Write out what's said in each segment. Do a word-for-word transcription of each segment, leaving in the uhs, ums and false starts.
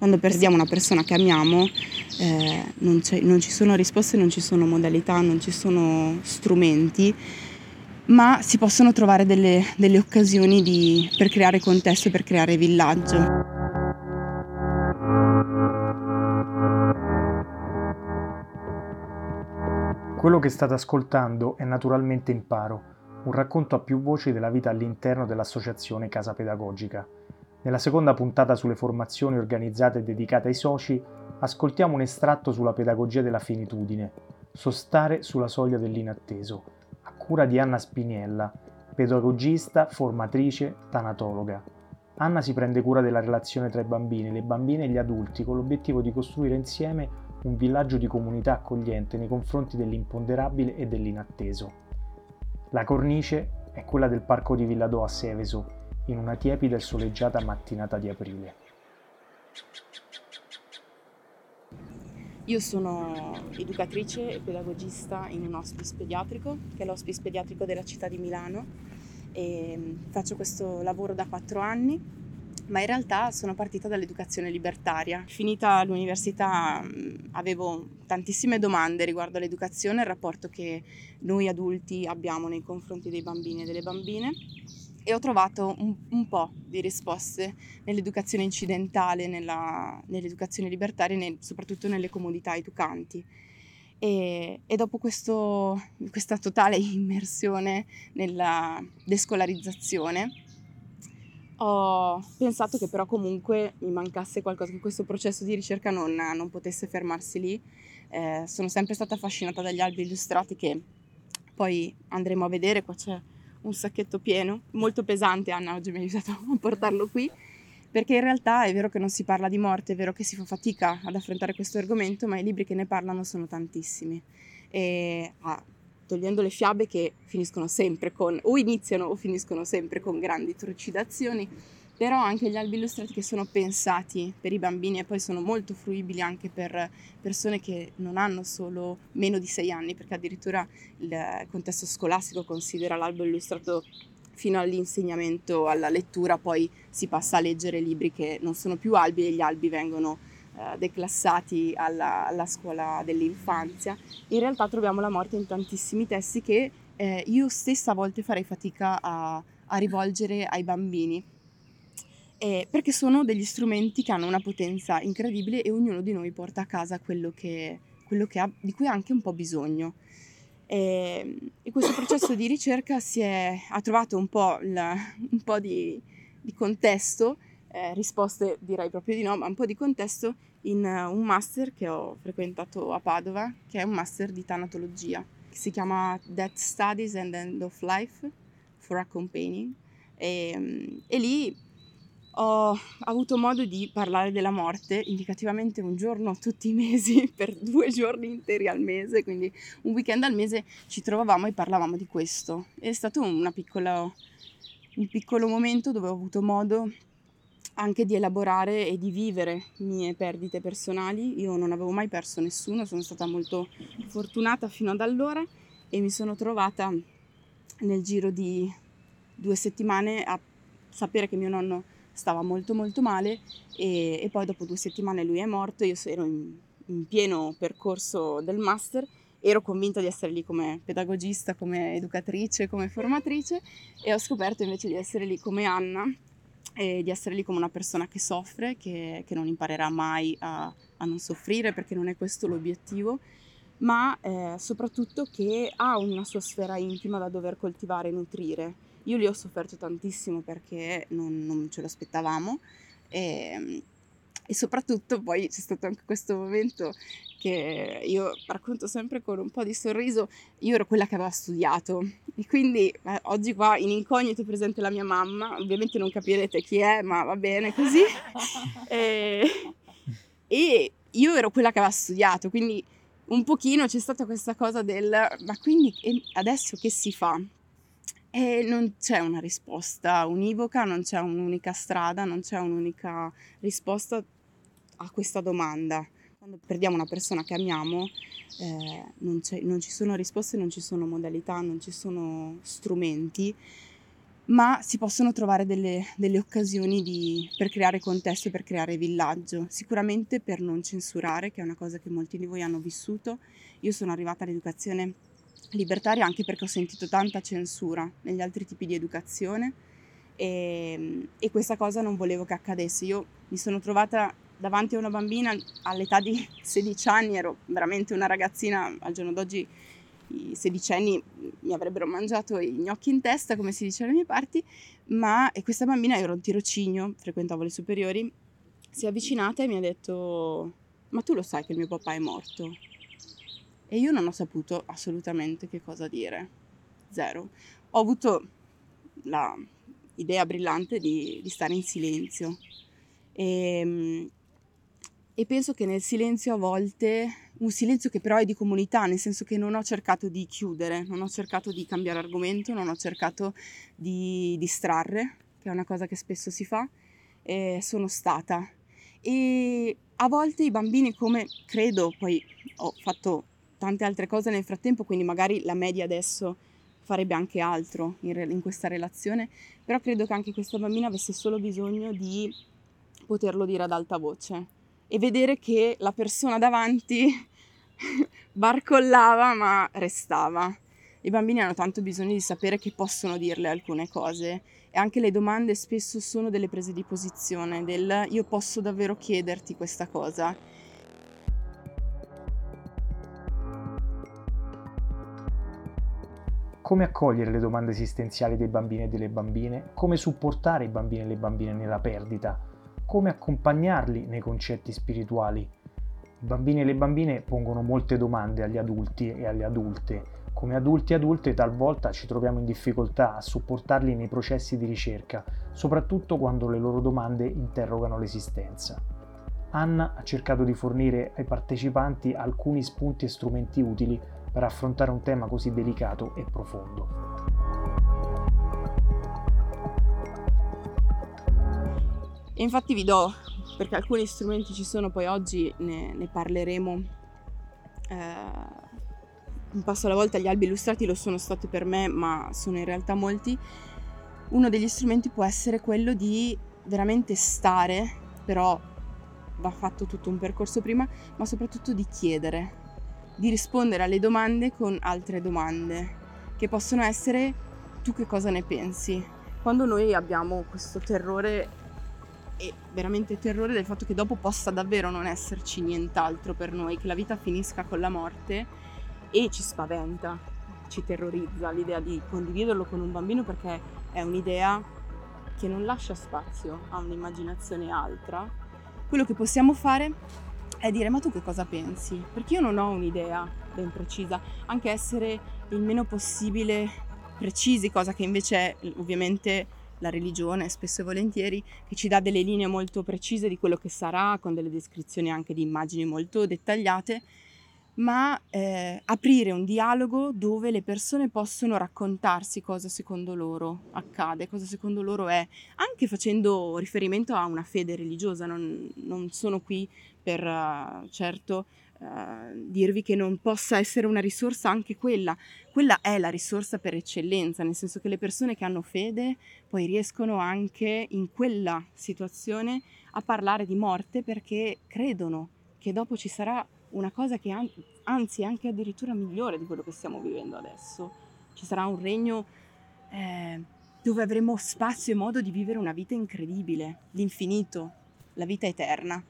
Quando perdiamo una persona che amiamo, eh, non, c'è- non ci sono risposte, non ci sono modalità, non ci sono strumenti, ma si possono trovare delle, delle occasioni di- per creare contesto, per creare villaggio. Quello che state ascoltando è Naturalmente Imparo, un racconto a più voci della vita all'interno dell'associazione Casa Pedagogica. Nella seconda puntata sulle formazioni organizzate e dedicate ai soci, ascoltiamo un estratto sulla pedagogia della finitudine, Sostare sulla soglia dell'inatteso, a cura di Anna Spiniella, pedagogista, formatrice, tanatologa. Anna si prende cura della relazione tra i bambini, le bambine e gli adulti con l'obiettivo di costruire insieme un villaggio di comunità accogliente nei confronti dell'imponderabile e dell'inatteso. La cornice è quella del parco di Villadò a Seveso, in una tiepida e soleggiata mattinata di aprile. Io sono educatrice e pedagogista in un hospice pediatrico, che è l'hospice pediatrico della città di Milano, e faccio questo lavoro da quattro anni, ma in realtà sono partita dall'educazione libertaria. Finita l'università mh, avevo tantissime domande riguardo all'educazione e il rapporto che noi adulti abbiamo nei confronti dei bambini e delle bambine, e ho trovato un, un po' di risposte nell'educazione incidentale, nella, nell'educazione libertaria e nel- soprattutto nelle comunità educanti. E, e dopo questo, questa totale immersione nella descolarizzazione, ho pensato che però comunque mi mancasse qualcosa, che questo processo di ricerca non, non potesse fermarsi lì. Eh, sono sempre stata affascinata dagli albi illustrati, che poi andremo a vedere. Qua c'è un sacchetto pieno, molto pesante. Anna oggi mi ha aiutato a portarlo qui, perché in realtà è vero che non si parla di morte, è vero che si fa fatica ad affrontare questo argomento, ma i libri che ne parlano sono tantissimi. E ah, togliendo le fiabe che finiscono sempre con, o iniziano o finiscono sempre con grandi trucidazioni, però anche gli albi illustrati che sono pensati per i bambini e poi sono molto fruibili anche per persone che non hanno solo meno di sei anni, perché addirittura il contesto scolastico considera l'albo illustrato fino all'insegnamento, alla lettura, poi si passa a leggere libri che non sono più albi e gli albi vengono eh, declassati alla, alla scuola dell'infanzia. In realtà troviamo la morte in tantissimi testi che eh, io stessa a volte farei fatica a, a rivolgere ai bambini, eh, perché sono degli strumenti che hanno una potenza incredibile e ognuno di noi porta a casa quello che, quello che ha, di cui ha anche un po' bisogno. E, e questo processo di ricerca si è, ha trovato un po', la, un po' di, di contesto, eh, risposte direi proprio di no, ma un po' di contesto in uh, un master che ho frequentato a Padova, che è un master di tanatologia, che si chiama Death Studies and End of Life for Accompanying. E, e lì ho avuto modo di parlare della morte indicativamente un giorno tutti i mesi, per due giorni interi al mese, quindi un weekend al mese ci trovavamo e parlavamo di questo. È stato una piccola, un piccolo momento dove ho avuto modo anche di elaborare e di vivere mie perdite personali. Io non avevo mai perso nessuno, sono stata molto fortunata fino ad allora e mi sono trovata nel giro di due settimane a sapere che mio nonno stava molto molto male e, e poi dopo due settimane lui è morto. Io ero in, in pieno percorso del master, ero convinta di essere lì come pedagogista, come educatrice, come formatrice, e ho scoperto invece di essere lì come Anna e di essere lì come una persona che soffre, che, che non imparerà mai a, a non soffrire, perché non è questo l'obiettivo, ma eh, soprattutto che ha una sua sfera intima da dover coltivare e nutrire. Io lì ho sofferto tantissimo perché non, non ce lo aspettavamo, e, e soprattutto poi c'è stato anche questo momento che io racconto sempre con un po' di sorriso. Io ero quella che aveva studiato e quindi eh, oggi qua in incognito è presente la mia mamma, ovviamente non capirete chi è, ma va bene così. e, e io ero quella che aveva studiato, quindi un pochino c'è stata questa cosa del ma quindi adesso che si fa? E non c'è una risposta univoca, non c'è un'unica strada, non c'è un'unica risposta a questa domanda. Quando perdiamo una persona che amiamo, eh, non, c'è, non ci sono risposte, non ci sono modalità, non ci sono strumenti, ma si possono trovare delle, delle occasioni di, per creare contesto e per creare villaggio, sicuramente per non censurare, che è una cosa che molti di voi hanno vissuto. Io sono arrivata all'educazione libertaria anche perché ho sentito tanta censura negli altri tipi di educazione e, e questa cosa non volevo che accadesse. Io mi sono trovata davanti a una bambina all'età di sedici anni, ero veramente una ragazzina, al giorno d'oggi i sedicenni mi avrebbero mangiato i gnocchi in testa, come si dice alle mie parti, ma e questa bambina, io ero un tirocinio, frequentavo le superiori, si è avvicinata e mi ha detto: ma tu lo sai che il mio papà è morto? E io non ho saputo assolutamente che cosa dire, zero. Ho avuto la idea brillante di, di stare in silenzio e, e penso che nel silenzio a volte, un silenzio che però è di comunità, nel senso che non ho cercato di chiudere, non ho cercato di cambiare argomento, non ho cercato di distrarre, che è una cosa che spesso si fa, e sono stata. E a volte i bambini, come credo, poi ho fatto tante altre cose nel frattempo, quindi magari la media adesso farebbe anche altro in, re- in questa relazione, però credo che anche questa bambina avesse solo bisogno di poterlo dire ad alta voce e vedere che la persona davanti barcollava ma restava. I bambini hanno tanto bisogno di sapere che possono dirle alcune cose e anche le domande spesso sono delle prese di posizione, del io posso davvero chiederti questa cosa. Come accogliere le domande esistenziali dei bambini e delle bambine? Come supportare i bambini e le bambine nella perdita? Come accompagnarli nei concetti spirituali? I bambini e le bambine pongono molte domande agli adulti e alle adulte. Come adulti e adulte talvolta ci troviamo in difficoltà a supportarli nei processi di ricerca, soprattutto quando le loro domande interrogano l'esistenza. Anna ha cercato di fornire ai partecipanti alcuni spunti e strumenti utili per affrontare un tema così delicato e profondo. E infatti vi do, perché alcuni strumenti ci sono, poi oggi ne, ne parleremo eh, un passo alla volta. Gli albi illustrati lo sono stati per me, ma sono in realtà molti. Uno degli strumenti può essere quello di veramente stare, però va fatto tutto un percorso prima, ma soprattutto di chiedere, di rispondere alle domande con altre domande, che possono essere: tu che cosa ne pensi? Quando noi abbiamo questo terrore, e veramente terrore del fatto che dopo possa davvero non esserci nient'altro per noi, che la vita finisca con la morte, e ci spaventa, ci terrorizza l'idea di condividerlo con un bambino, perché è un'idea che non lascia spazio a un'immaginazione altra. Quello che possiamo fare è dire: ma tu che cosa pensi? Perché io non ho un'idea ben precisa, anche essere il meno possibile precisi, cosa che invece è ovviamente la religione, spesso e volentieri, che ci dà delle linee molto precise di quello che sarà, con delle descrizioni anche di immagini molto dettagliate, ma eh, aprire un dialogo dove le persone possono raccontarsi cosa secondo loro accade, cosa secondo loro è, anche facendo riferimento a una fede religiosa. Non, non sono qui per uh, certo uh, dirvi che non possa essere una risorsa anche quella. Quella è la risorsa per eccellenza, nel senso che le persone che hanno fede poi riescono anche in quella situazione a parlare di morte, perché credono che dopo ci sarà una cosa che an- anzi è anche addirittura migliore di quello che stiamo vivendo adesso. Ci sarà un regno eh, dove avremo spazio e modo di vivere una vita incredibile, l'infinito, la vita eterna.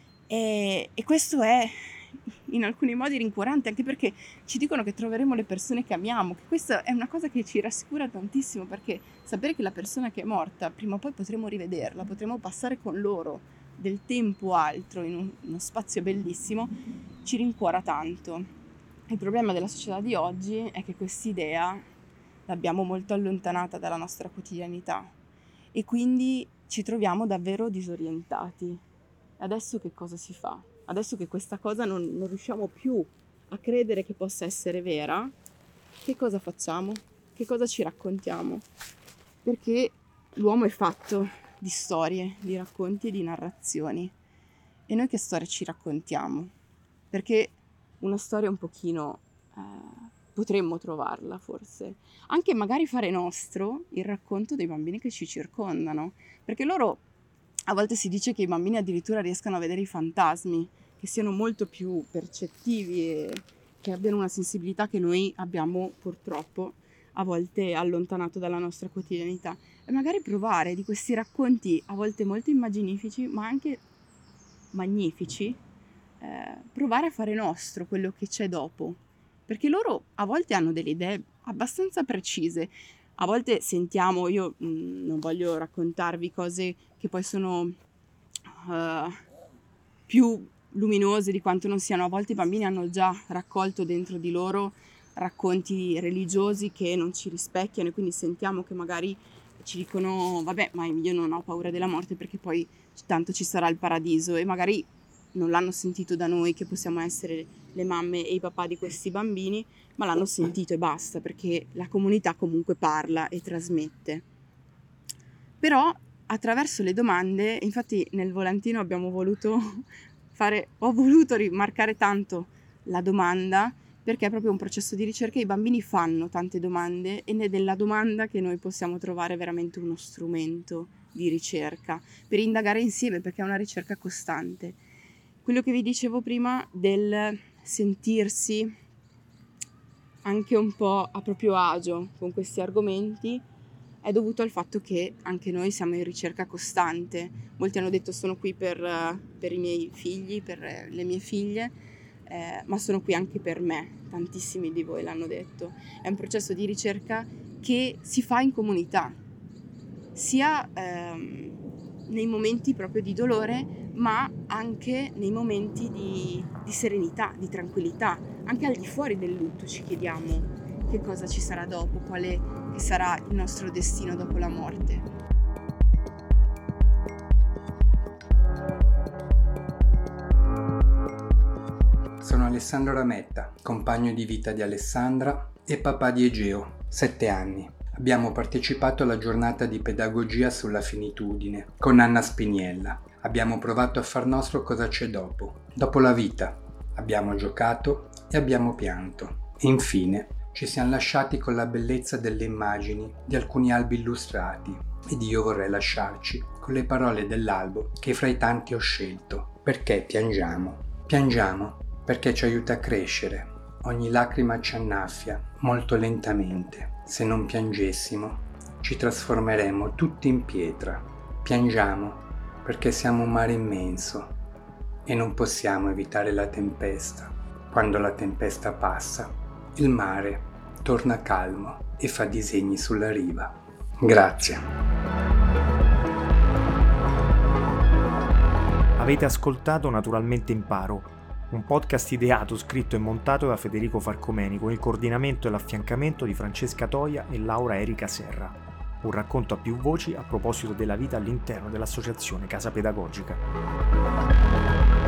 E, e questo è in alcuni modi rincuorante, anche perché ci dicono che troveremo le persone che amiamo, che questa è una cosa che ci rassicura tantissimo, perché sapere che la persona che è morta prima o poi potremo rivederla, potremo passare con loro del tempo altro in un, uno spazio bellissimo, ci rincuora tanto. Il problema della società di oggi è che quest'idea l'abbiamo molto allontanata dalla nostra quotidianità e quindi ci troviamo davvero disorientati. Adesso che cosa si fa? Adesso che questa cosa non, non riusciamo più a credere che possa essere vera, che cosa facciamo? Che cosa ci raccontiamo? Perché l'uomo è fatto di storie, di racconti e di narrazioni. E noi che storie ci raccontiamo? Perché una storia un pochino eh, potremmo trovarla forse. Anche magari fare nostro il racconto dei bambini che ci circondano, perché loro, a volte si dice che i bambini addirittura riescano a vedere i fantasmi, che siano molto più percettivi e che abbiano una sensibilità che noi abbiamo purtroppo a volte allontanato dalla nostra quotidianità. E magari provare di questi racconti a volte molto immaginifici, ma anche magnifici, eh, provare a fare nostro quello che c'è dopo, perché loro a volte hanno delle idee abbastanza precise. A volte sentiamo, io mh, non voglio raccontarvi cose che poi sono uh, più luminose di quanto non siano. A volte i bambini hanno già raccolto dentro di loro racconti religiosi che non ci rispecchiano, e quindi sentiamo che magari ci dicono vabbè, ma io non ho paura della morte perché poi tanto ci sarà il paradiso, e magari non l'hanno sentito da noi che possiamo essere le mamme e i papà di questi bambini, ma l'hanno sentito e basta, perché la comunità comunque parla e trasmette. Però attraverso le domande, infatti nel volantino abbiamo voluto fare, ho voluto rimarcare tanto la domanda, perché è proprio un processo di ricerca. I bambini fanno tante domande ed è nella domanda che noi possiamo trovare veramente uno strumento di ricerca per indagare insieme, perché è una ricerca costante. Quello che vi dicevo prima del sentirsi anche un po' a proprio agio con questi argomenti è dovuto al fatto che anche noi siamo in ricerca costante. Molti hanno detto sono qui per, per i miei figli, per le mie figlie, eh, ma sono qui anche per me. Tantissimi di voi l'hanno detto. È un processo di ricerca che si fa in comunità, sia ehm, nei momenti proprio di dolore, ma anche nei momenti di, di serenità, di tranquillità. Anche al di fuori del lutto ci chiediamo che cosa ci sarà dopo, quale che sarà il nostro destino dopo la morte. Sono Alessandro Rametta, compagno di vita di Alessandra e papà di Egeo, sette anni. Abbiamo partecipato alla giornata di pedagogia sulla finitudine con Anna Spiniella. Abbiamo provato a far nostro cosa c'è dopo. Dopo la vita. Abbiamo giocato e abbiamo pianto. E infine ci siamo lasciati con la bellezza delle immagini di alcuni albi illustrati. Ed io vorrei lasciarci con le parole dell'albo che fra i tanti ho scelto. Perché piangiamo? Piangiamo perché ci aiuta a crescere. Ogni lacrima ci annaffia molto lentamente. Se non piangessimo, ci trasformeremmo tutti in pietra. Piangiamo perché siamo un mare immenso e non possiamo evitare la tempesta. Quando la tempesta passa, il mare torna calmo e fa disegni sulla riva. Grazie. Avete ascoltato Naturalmente Imparo, un podcast ideato, scritto e montato da Federico Farcomeni con il coordinamento e l'affiancamento di Francesca Toia e Laura Erika Serra. Un racconto a più voci a proposito della vita all'interno dell'Associazione Casa Pedagogica.